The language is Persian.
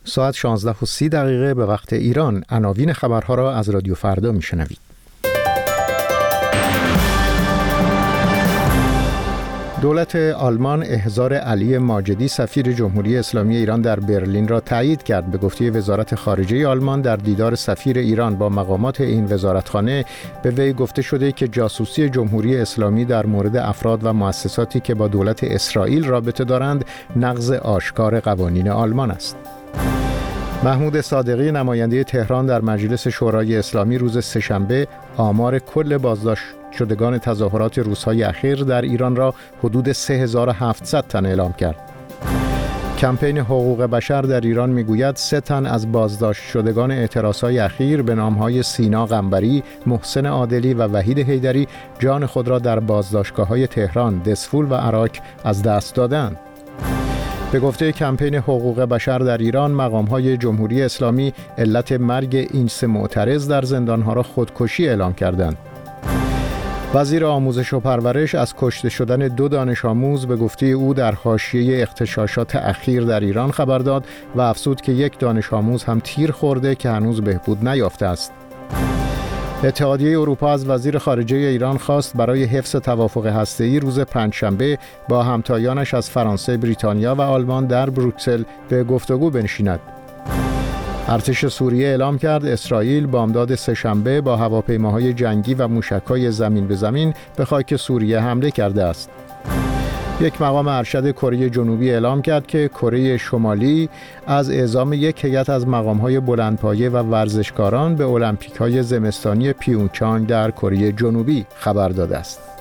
ساعت 16:30 به وقت ایران. عناوین خبرها را از رادیو فردا میشنوید. دولت آلمان احضار علی ماجدی سفیر جمهوری اسلامی ایران در برلین را تایید کرد. به گفته وزارت خارجه آلمان در دیدار سفیر ایران با مقامات این وزارتخانه به وی گفته شده که جاسوسی جمهوری اسلامی در مورد افراد و مؤسساتی که با دولت اسرائیل رابطه دارند نقض آشکار قوانین آلمان است. محمود صادقی نماینده تهران در مجلس شورای اسلامی روز سه‌شنبه آمار کل بازداشت شدگان تظاهرات روزهای اخیر در ایران را حدود 3700 تن اعلام کرد. کمپین حقوق بشر در ایران میگوید 3 تن از بازداشت شدگان اعتراضهای اخیر به نامهای سینا قنبری، محسن عادلی و وحید حیدری جان خود را در بازداشتگاه‌های تهران، دسفول و عراق از دست دادند. به گفته کمپین حقوق بشر در ایران، مقام‌های جمهوری اسلامی علت مرگ این 3 معترض در زندان‌ها را خودکشی اعلام کردند. وزیر آموزش و پرورش از کشته شدن 2 دانش آموز به گفته او در حاشیه اغتشاشات اخیر در ایران خبر داد و افزود که 1 دانش آموز هم تیر خورده که هنوز بهبود نیافته است. اتحادیه اروپا از وزیر خارجه ایران خواست برای حفظ توافق هسته‌ای روز پنجشنبه با همتایانش از فرانسه، بریتانیا و آلمان در بروکسل به گفتگو بنشیند. ارتش سوریه اعلام کرد اسرائیل بامداد سه‌شنبه با هواپیماهای جنگی و موشک‌های زمین به زمین به خاک سوریه حمله کرده است. یک مقام ارشد کره جنوبی اعلام کرد که کره شمالی از اعزام یک هیئت از مقام‌های بلندپایه و ورزشکاران به المپیک‌های زمستانی پیونگچانگ در کره جنوبی خبر داده است.